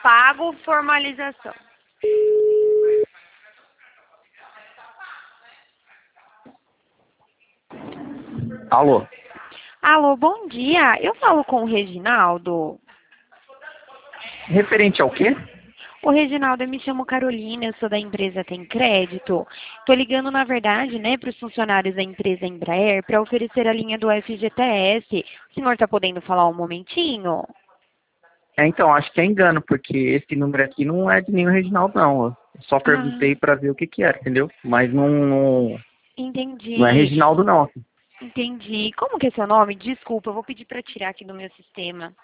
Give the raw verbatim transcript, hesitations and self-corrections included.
pago formalização. Alô? Alô, bom dia. Eu falo com o Reginaldo. Referente ao quê? O Reginaldo, eu me chamo Carolina, eu sou da empresa Tem Crédito. Estou ligando, na verdade, né, para os funcionários da empresa Embraer para oferecer a linha do F G T S. O senhor está podendo falar um momentinho? É, então, acho que é engano, porque esse número aqui não é de nenhum Reginaldo, não. Eu só perguntei Ah, para ver o que que era, entendeu? Mas não, não, não é entendi. Reginaldo, não. Entendi. Como que é seu nome? Desculpa, eu vou pedir para tirar aqui do meu sistema.